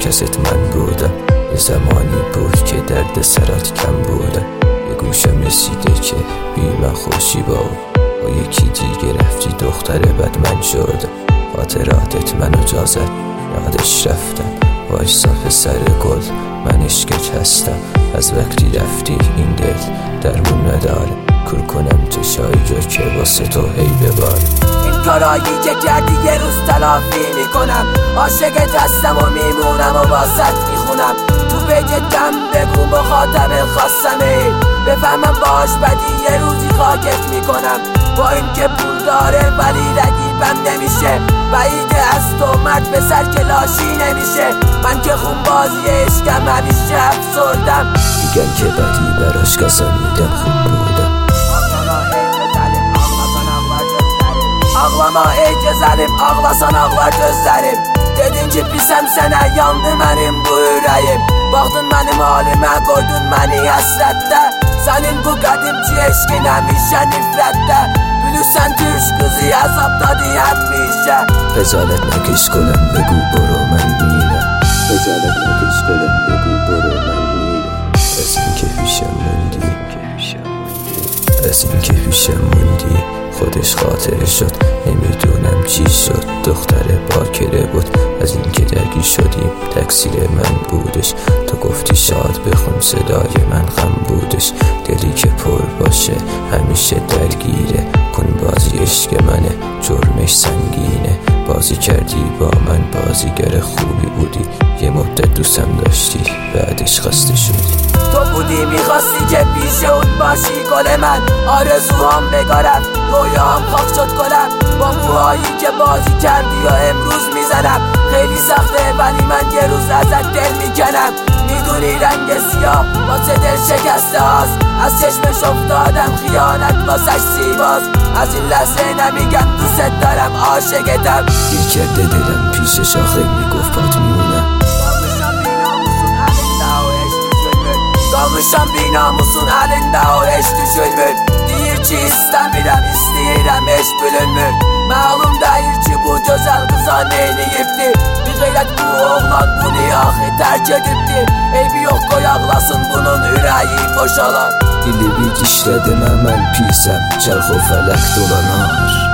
کست من بودم. یه زمانی بود که درد سرات کم بودم. به گوشم رسیده که بی من خوشی با یکی دیگه رفتی دختر بد من شدم. خاطراتت منو جازد یادش رفتم. وای صاف سر گل من عشقت هستم. از وقتی رفتی این دل درمون نداره. کور کنم چشایی رو که واسه تو هی بباره. این کارایی که کردی یه روز تلافی میکنم. عاشقت هستم و میمونم و واسط میخونم. تو بیتم بگو مخاطب خاصمه. بفهمم باش بدی یه روزی خاکت میکنم. با این که پول داره ولی رقیبم نمیشه. بعیده از تو مرد به سر که لاشی نمیشه. من که خون بازی عشقم همیشه افسردم. میگن که بدی براش قسم میدم خوب بودم. Ağlama ey gözəlim, ağlasan ağlar gözlərim. Dedin ki pisəm sənə, yandı mənim bu ürəyim. Baxdın mənim halimə, qoydun məni həsrətdə. Sənin bu qədimki eşqin həmişə nifrətdə. Bilirsən türk qızı əzabdadır həmişə. Xəcalət nəkəş qoləm, بگو برو من میرم. خجالت نکش قلم بگو برو من میرم. از این که پیشم موندی، از این که پیشم موندی خودش خاطره شد. نمیدونم چی شد، دختر باکره بود. از این که درگیر شدیم تقصیر من بودش. تو گفتی شاد بخون صدای من غم بودش. دلی که پر باشه همیشه درگیره. کن بازی عشق منه جرمش سنگینه. بازی کردی با من بازیگر خوبی بودی. یه مدت دوستم داشتی بعدش خسته شدی. تو بودی میخواستی که پیش اون باشی گل من. آرزوهام بگارم رویاهم خاک شد گلم. با موهایی که بازی کردی یا امروز میزنم. خیلی سخته ولی من یه روز ازت دل میکنم. میدونی رنگ سیاه واسه دل شکسته هاست. از چشمش افتادم خیانت واسش سیباز. از این لحظه نمیگم دوست دارم عاشقتم. گیر کرده دلم پیشش آخه میگفت پات میمونم. Qalmışam binamusun əlində o heç düşülmür. Deyir ki istəmirəm, istəyirəm heç bölünmür. Məlum deyir ki bu gözəl qıza neyləyibdi. Bir qeyrət bu oğlan bunu yaxı tərk edibdi. Eybi yox qoy ağlasın bunun ürəyi boşalar. Dili bir dişlədim mən pisəm, çərx o fələk dolanar.